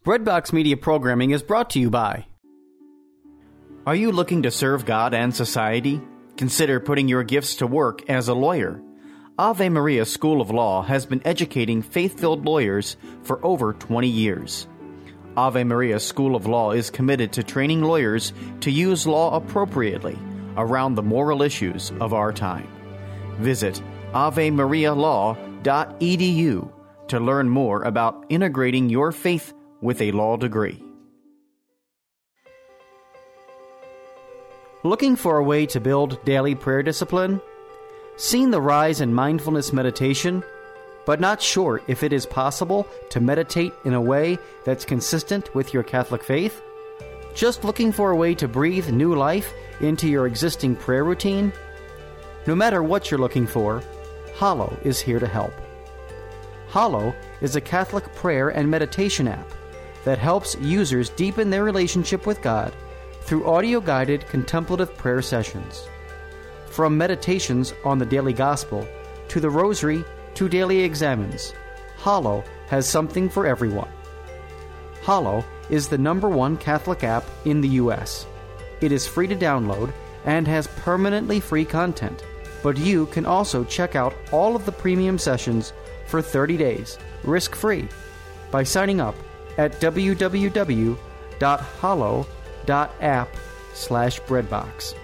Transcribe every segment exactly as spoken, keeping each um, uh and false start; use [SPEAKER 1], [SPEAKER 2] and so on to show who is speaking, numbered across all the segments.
[SPEAKER 1] Breadbox Media Programming is brought to you by... Are you looking to serve God and society? Consider putting your gifts to work as a lawyer. Ave Maria School of Law has been educating faith-filled lawyers for over twenty years. Ave Maria School of Law is committed to training lawyers to use law appropriately around the moral issues of our time. Visit ave maria law dot e d u to learn more about integrating your faith with a law degree. Looking for a way to build daily prayer discipline? Seen the rise in mindfulness meditation, but not sure if it is possible to meditate in a way that's consistent with your Catholic faith? Just looking for a way to breathe new life into your existing prayer routine? No matter what you're looking for, Hallow is here to help. Hallow is a Catholic prayer and meditation app that helps users deepen their relationship with God through audio-guided contemplative prayer sessions. From meditations on the daily gospel to the rosary to daily examens, Hallow has something for everyone. Hallow is the number one Catholic app in the U S. It is free to download and has permanently free content, but you can also check out all of the premium sessions for thirty days, risk-free, by signing up at w w w dot hallow dot app slash breadbox.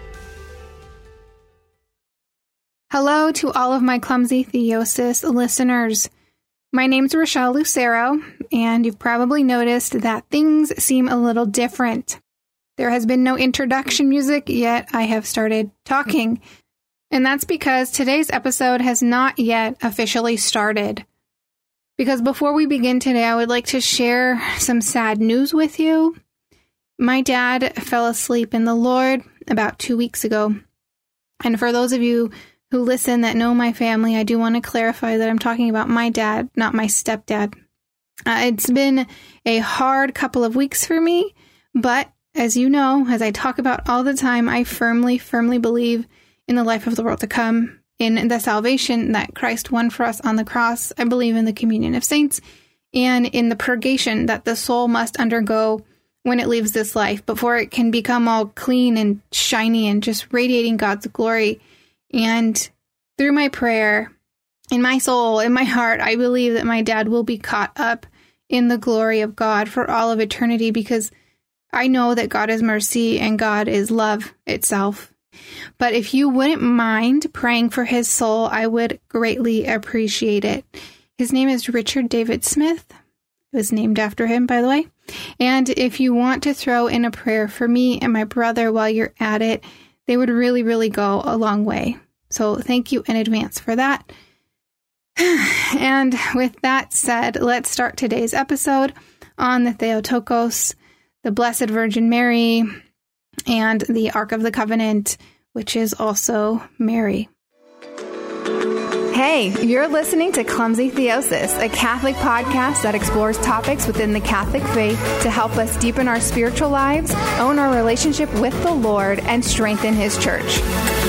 [SPEAKER 2] Hello to all of my Clumsy Theosis listeners. My name's Rochelle Lucero, and you've probably noticed that things seem a little different. There has been no introduction music, yet I have started talking. And that's because today's episode has not yet officially started. Because before we begin today, I would like to share some sad news with you. My dad fell asleep in the Lord about two weeks ago. And for those of you who listen that know my family, I do want to clarify that I'm talking about my dad, not my stepdad. Uh, it's been a hard couple of weeks for me, but as you know, as I talk about all the time, I firmly, firmly believe in the life of the world to come, in the salvation that Christ won for us on the cross. I believe in the communion of saints and in the purgation that the soul must undergo when it leaves this life before it can become all clean and shiny and just radiating God's glory. And through my prayer, in my soul, in my heart, I believe that my dad will be caught up in the glory of God for all of eternity, because I know that God is mercy and God is love itself. But if you wouldn't mind praying for his soul, I would greatly appreciate it. His name is Richard David Smith. It was named after him, by the way. And if you want to throw in a prayer for me and my brother while you're at it, they would really, really go a long way. So thank you in advance for that. And with that said, let's start today's episode on the Theotokos, the Blessed Virgin Mary, and the Ark of the Covenant, which is also Mary.
[SPEAKER 3] Hey, you're listening to Clumsy Theosis, a Catholic podcast that explores topics within the Catholic faith to help us deepen our spiritual lives, own our relationship with the Lord, and strengthen His church.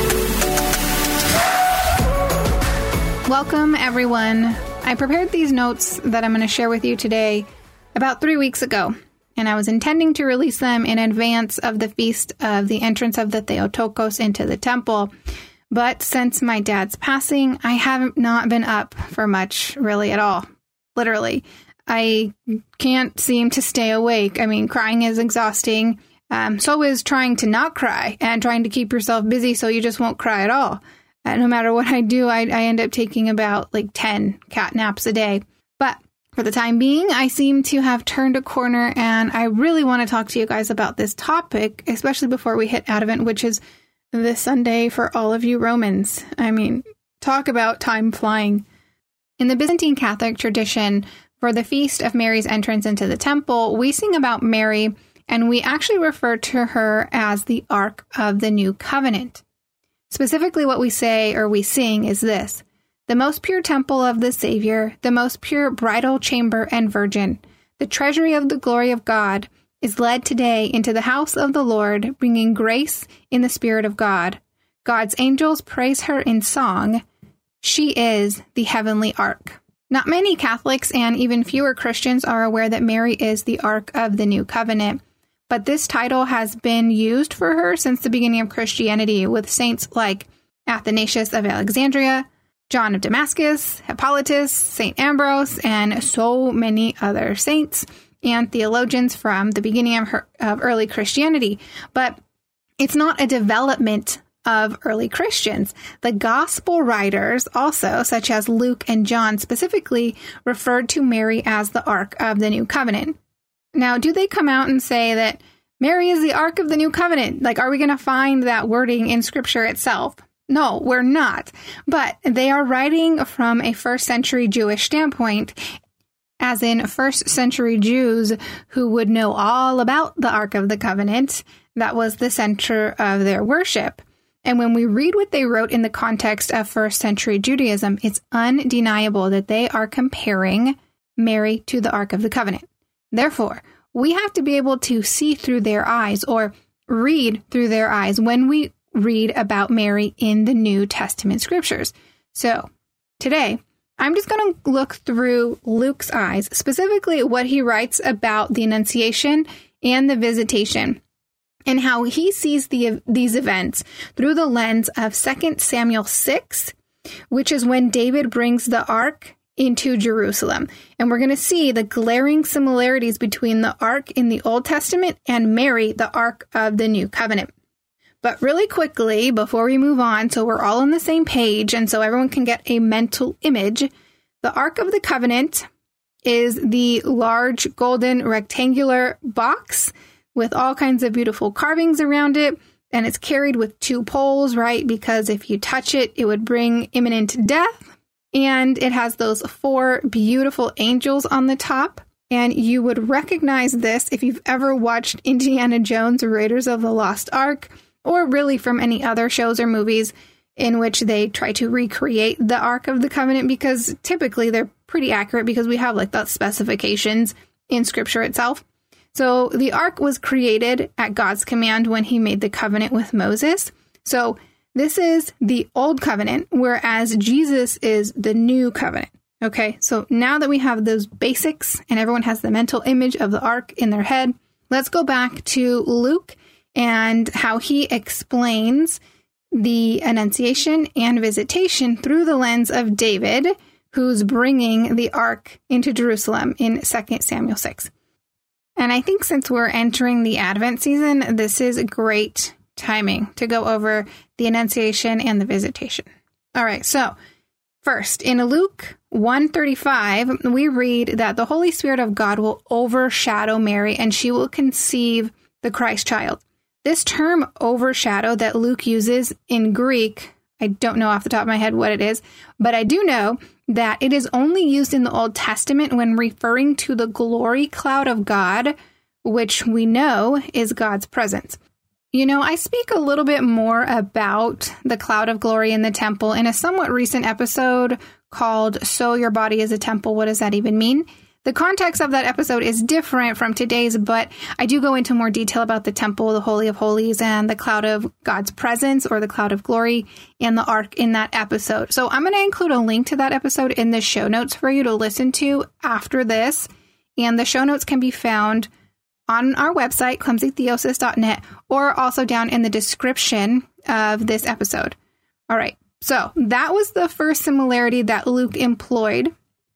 [SPEAKER 2] Welcome, everyone. I prepared these notes that I'm going to share with you today about three weeks ago, and I was intending to release them in advance of the feast of the entrance of the Theotokos into the temple. But since my dad's passing, I have not been up for much, really, at all. Literally. I can't seem to stay awake. I mean, crying is exhausting. Um, so is trying to not cry and trying to keep yourself busy so you just won't cry at all. Uh, no matter what I do, I, I end up taking about like ten cat naps a day. But for the time being, I seem to have turned a corner, and I really want to talk to you guys about this topic, especially before we hit Advent, which is this Sunday for all of you Romans. I mean, talk about time flying. In the Byzantine Catholic tradition, for the feast of Mary's entrance into the temple, we sing about Mary, and we actually refer to her as the Ark of the New Covenant. Specifically, what we say or we sing is this: the most pure temple of the Savior, the most pure bridal chamber and virgin, the treasury of the glory of God, is led today into the house of the Lord, bringing grace in the Spirit of God. God's angels praise her in song. She is the heavenly ark. Not many Catholics and even fewer Christians are aware that Mary is the Ark of the New Covenant, but this title has been used for her since the beginning of Christianity, with saints like Athanasius of Alexandria, John of Damascus, Hippolytus, Saint Ambrose, and so many other saints and theologians from the beginning of, her, of early Christianity. But it's not a development of early Christians. The gospel writers also, such as Luke and John specifically, referred to Mary as the Ark of the New Covenant. Now, do they come out and say that Mary is the Ark of the New Covenant? Like, are we going to find that wording in Scripture itself? No, we're not. But they are writing from a first century Jewish standpoint, as in first century Jews who would know all about the Ark of the Covenant. That was the center of their worship. And when we read what they wrote in the context of first century Judaism, it's undeniable that they are comparing Mary to the Ark of the Covenant. Therefore, we have to be able to see through their eyes or read through their eyes when we read about Mary in the New Testament scriptures. So today, I'm just going to look through Luke's eyes, specifically what he writes about the Annunciation and the Visitation, and how he sees the, these events through the lens of Second Samuel six, which is when David brings the ark into Jerusalem. And we're going to see the glaring similarities between the ark in the Old Testament and Mary, the Ark of the New Covenant. But really quickly, before we move on, so we're all on the same page and so everyone can get a mental image, the Ark of the Covenant is the large golden rectangular box with all kinds of beautiful carvings around it, and it's carried with two poles, right? Because if you touch it, it would bring imminent death. And it has those four beautiful angels on the top. And you would recognize this if you've ever watched Indiana Jones, Raiders of the Lost Ark, or really from any other shows or movies in which they try to recreate the Ark of the Covenant, because typically they're pretty accurate because we have like the specifications in Scripture itself. So the ark was created at God's command when he made the covenant with Moses. So this is the old covenant, whereas Jesus is the new covenant. Okay, so now that we have those basics and everyone has the mental image of the ark in their head, let's go back to Luke and how he explains the Annunciation and Visitation through the lens of David, who's bringing the ark into Jerusalem in Second Samuel six. And I think since we're entering the Advent season, this is great timing to go over the Annunciation and the Visitation. All right, so first, in Luke one thirty-five, we read that the Holy Spirit of God will overshadow Mary and she will conceive the Christ child. This term overshadow that Luke uses in Greek, I don't know off the top of my head what it is, but I do know that it is only used in the Old Testament when referring to the glory cloud of God, which we know is God's presence. You know, I speak a little bit more about the cloud of glory in the temple in a somewhat recent episode called So Your Body is a Temple, What Does That Even Mean? The context of that episode is different from today's, but I do go into more detail about the temple, the Holy of Holies, and the cloud of God's presence, or the cloud of glory, and the ark in that episode. So I'm going to include a link to that episode in the show notes for you to listen to after this. And the show notes can be found on our website, clumsy theosis dot net, or also down in the description of this episode. All right, so that was the first similarity that Luke employed.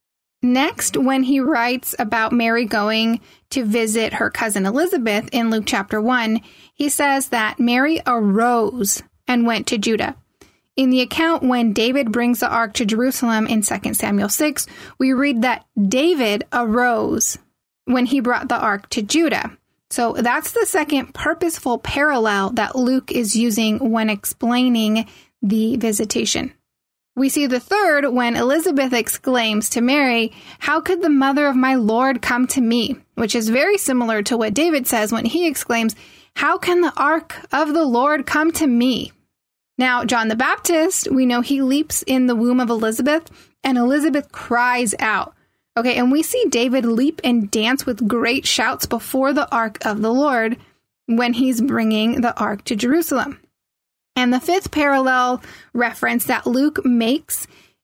[SPEAKER 2] Next, when he writes about Mary going to visit her cousin Elizabeth in Luke chapter one, he says that Mary arose and went to Judah. In the account when David brings the ark to Jerusalem in Second Samuel six, we read that David arose when he brought the ark to Judah. So that's the second purposeful parallel that Luke is using when explaining the visitation. We see the third when Elizabeth exclaims to Mary, "How could the mother of my Lord come to me?" Which is very similar to what David says when he exclaims, "How can the ark of the Lord come to me?" Now, John the Baptist, we know he leaps in the womb of Elizabeth, and Elizabeth cries out. Okay, and we see David leap and dance with great shouts before the ark of the Lord when he's bringing the ark to Jerusalem. And the fifth parallel reference that Luke makes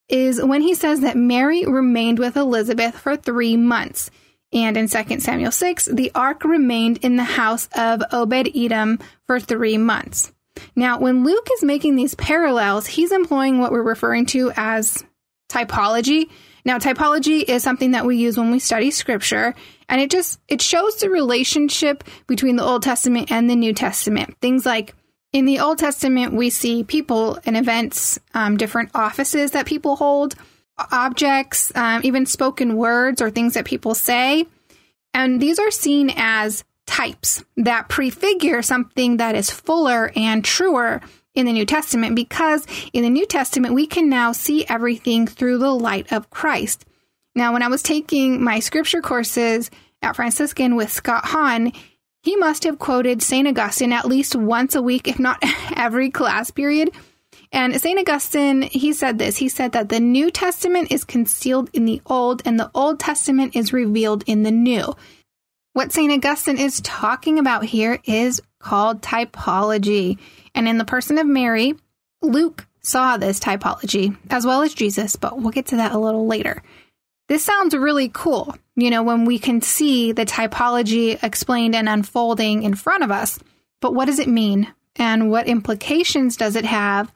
[SPEAKER 2] is when he says that Mary remained with Elizabeth for three months. And in Second Samuel six, the ark remained in the house of Obed-Edom for three months. Now, when Luke is making these parallels, he's employing what we're referring to as typology. Now, typology is something that we use when we study scripture, and it just, it shows the relationship between the Old Testament and the New Testament. Things like in the Old Testament, we see people and events, um, different offices that people hold, objects, um, even spoken words or things that people say. And these are seen as types that prefigure something that is fuller and truer in the New Testament, because in the New Testament, we can now see everything through the light of Christ. Now, when I was taking my scripture courses at Franciscan with Scott Hahn, he must have quoted Saint Augustine at least once a week, if not every class period. And Saint Augustine, he said this. He said that the New Testament is concealed in the Old, and the Old Testament is revealed in the New. What Saint Augustine is talking about here is called typology. And in the person of Mary, Luke saw this typology, as well as Jesus, but we'll get to that a little later. This sounds really cool, you know, when we can see the typology explained and unfolding in front of us. But what does it mean? And what implications does it have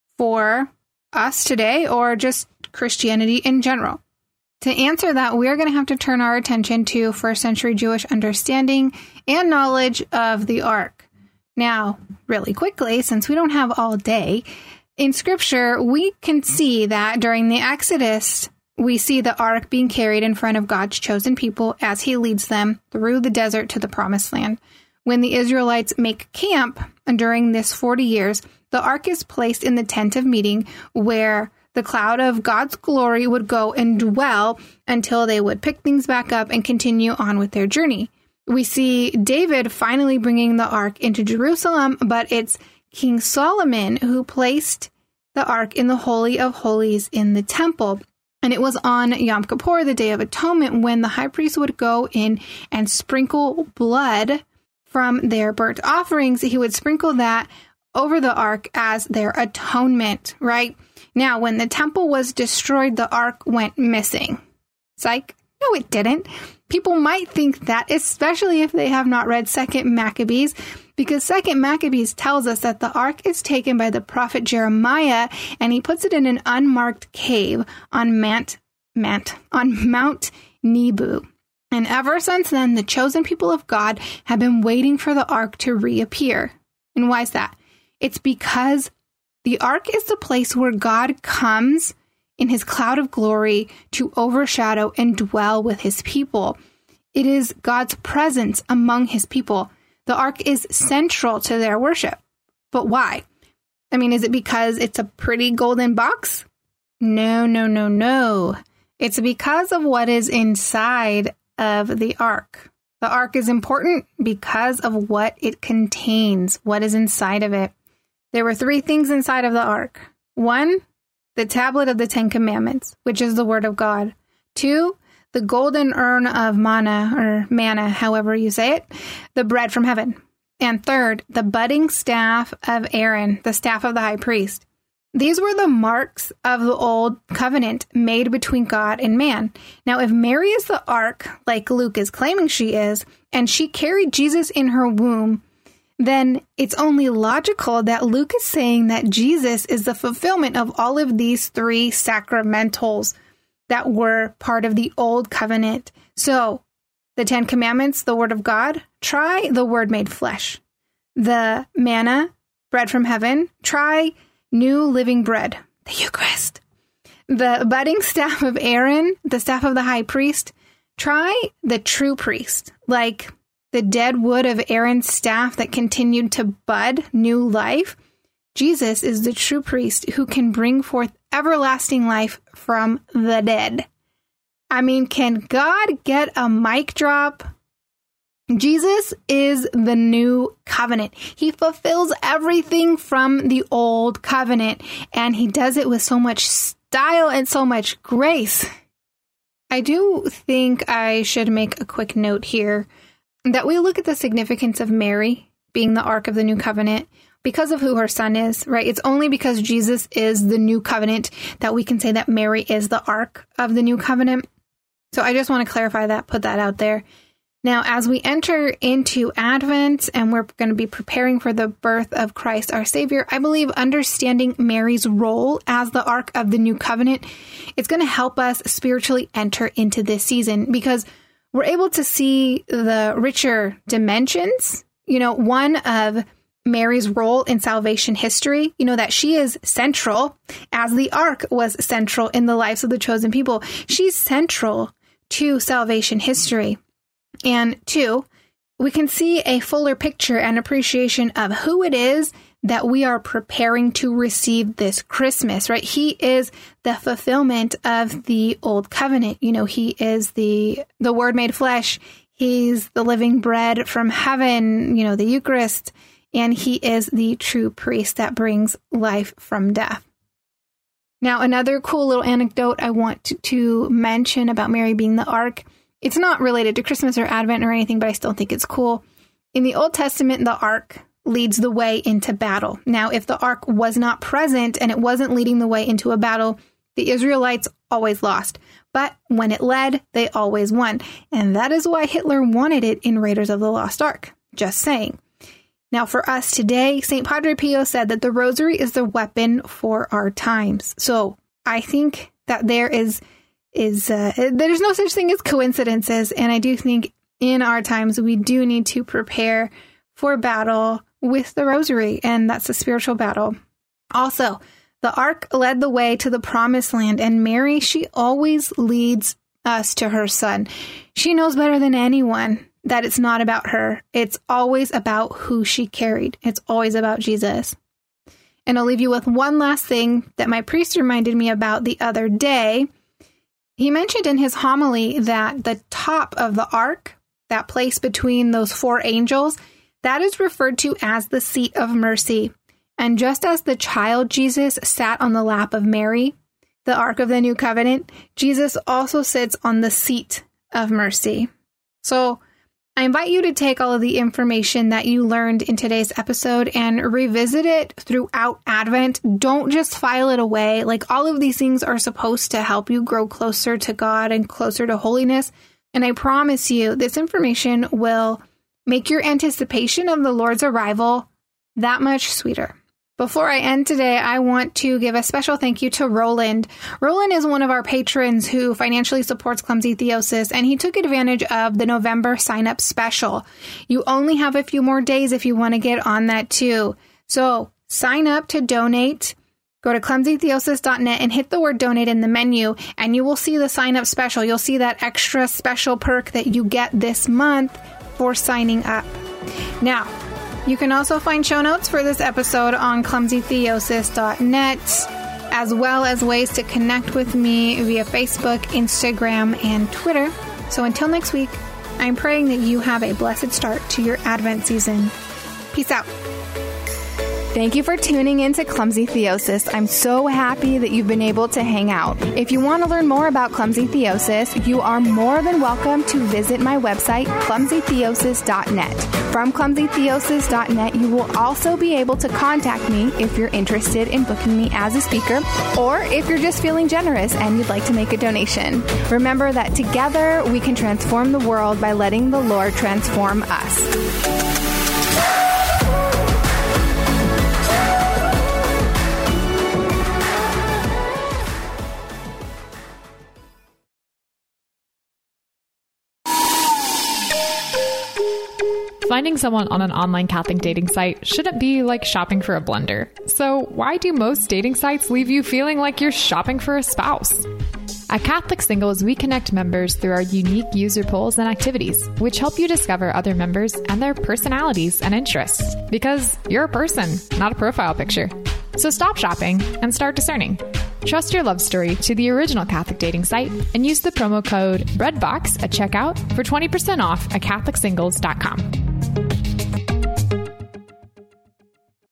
[SPEAKER 2] for us today, or just Christianity in general? To answer that, we're going to have to turn our attention to first century Jewish understanding and knowledge of the ark. Now, really quickly, since we don't have all day, in Scripture, we can see that during the Exodus, we see the ark being carried in front of God's chosen people as he leads them through the desert to the promised land. When the Israelites make camp during this forty years, the ark is placed in the tent of meeting, where the cloud of God's glory would go and dwell until they would pick things back up and continue on with their journey. We see David finally bringing the ark into Jerusalem, but it's King Solomon who placed the ark in the Holy of Holies in the temple. And it was on Yom Kippur, the Day of Atonement, when the high priest would go in and sprinkle blood from their burnt offerings. He would sprinkle that over the ark as their atonement, right? Now, when the temple was destroyed, the ark went missing. Psych. No, it didn't. People might think that, especially if they have not read Second Maccabees, because Second Maccabees tells us that the ark is taken by the prophet Jeremiah, and he puts it in an unmarked cave on Mount, Mount, on Mount Nebo. And ever since then, the chosen people of God have been waiting for the ark to reappear. And why is that? It's because the ark is the place where God comes in his cloud of glory to overshadow and dwell with his people. It is God's presence among his people. The ark is central to their worship. But why? I mean, is it because it's a pretty golden box? No, no, no, no. It's because of what is inside of the ark. The ark is important because of what it contains, what is inside of it. There were three things inside of the ark. One, the tablet of the Ten Commandments, which is the word of God. Two, the golden urn of manna, or manna, however you say it, the bread from heaven. And third, the budding staff of Aaron, the staff of the high priest. These were the marks of the old covenant made between God and man. Now, if Mary is the ark, like Luke is claiming she is, and she carried Jesus in her womb, then it's only logical that Luke is saying that Jesus is the fulfillment of all of these three sacramentals that were part of the old covenant. So, the Ten Commandments, the word of God, try the word made flesh. The manna, bread from heaven, try new living bread, the Eucharist. The budding staff of Aaron, the staff of the high priest, try the true priest, like the dead wood of Aaron's staff that continued to bud new life. Jesus is the true priest who can bring forth everlasting life from the dead. I mean, can God get a mic drop? Jesus is the new covenant. He fulfills everything from the old covenant, and he does it with so much style and so much grace. I do think I should make a quick note here that we look at the significance of Mary being the Ark of the New Covenant because of who her son is, right? It's only because Jesus is the new covenant that we can say that Mary is the ark of the new covenant. So I just want to clarify that, put that out there. Now, as we enter into Advent and we're going to be preparing for the birth of Christ, our Savior, I believe understanding Mary's role as the Ark of the New Covenant, it's going to help us spiritually enter into this season because we're able to see the richer dimensions, you know, one of Mary's role in salvation history, you know, that she is central as the Ark was central in the lives of the chosen people. She's central to salvation history. And two, we can see a fuller picture and appreciation of who it is that we are preparing to receive this Christmas, right? He is the fulfillment of the old covenant. You know, he is the, the Word made flesh. He's the living bread from heaven, you know, the Eucharist, and he is the true priest that brings life from death. Now, another cool little anecdote I want to, to mention about Mary being the Ark. It's not related to Christmas or Advent or anything, but I still think it's cool. In the Old Testament, the ark leads the way into battle. Now, if the ark was not present and it wasn't leading the way into a battle, the Israelites always lost. But when it led, they always won. And that is why Hitler wanted it in Raiders of the Lost Ark. Just saying. Now, for us today, Saint Padre Pio said that the rosary is the weapon for our times. So I think that there is is uh, there's no such thing as coincidences. And I do think in our times, we do need to prepare for battle with the rosary. And that's a spiritual battle. Also, the ark led the way to the promised land. And Mary, she always leads us to her son. She knows better than anyone that it's not about her. It's always about who she carried. It's always about Jesus. And I'll leave you with one last thing that my priest reminded me about the other day. He mentioned in his homily that the top of the ark, that place between those four angels, that is referred to as the seat of mercy. And just as the child Jesus sat on the lap of Mary, the Ark of the New Covenant, Jesus also sits on the seat of mercy. So I invite you to take all of the information that you learned in today's episode and revisit it throughout Advent. Don't just file it away. Like, all of these things are supposed to help you grow closer to God and closer to holiness. And I promise you, this information will make your anticipation of the Lord's arrival that much sweeter. Before I end today, I want to give a special thank you to Roland. Roland is one of our patrons who financially supports Clumsy Theosis, and he took advantage of the November sign-up special. You only have a few more days if you want to get on that too. So sign up to donate. Go to clumsy theosis dot net and hit the word donate in the menu, and you will see the sign-up special. You'll see that extra special perk that you get this month for signing up. Now, you can also find show notes for this episode on clumsy theosis dot net, as well as ways to connect with me via Facebook, Instagram, and Twitter. So until next week, I'm praying that you have a blessed start to your Advent season. Peace out.
[SPEAKER 3] Thank you for tuning in to Clumsy Theosis. I'm so happy that you've been able to hang out. If you want to learn more about Clumsy Theosis, you are more than welcome to visit my website, clumsy theosis dot net. From clumsy theosis dot net, you will also be able to contact me if you're interested in booking me as a speaker, or if you're just feeling generous and you'd like to make a donation. Remember that together we can transform the world by letting the Lord transform us.
[SPEAKER 4] Finding someone on an online Catholic dating site shouldn't be like shopping for a blender. So why do most dating sites leave you feeling like you're shopping for a spouse? At Catholic Singles, we connect members through our unique user polls and activities, which help you discover other members and their personalities and interests. Because you're a person, not a profile picture. So stop shopping and start discerning. Trust your love story to the original Catholic dating site and use the promo code BREADBOX at checkout for twenty percent off at catholic singles dot com.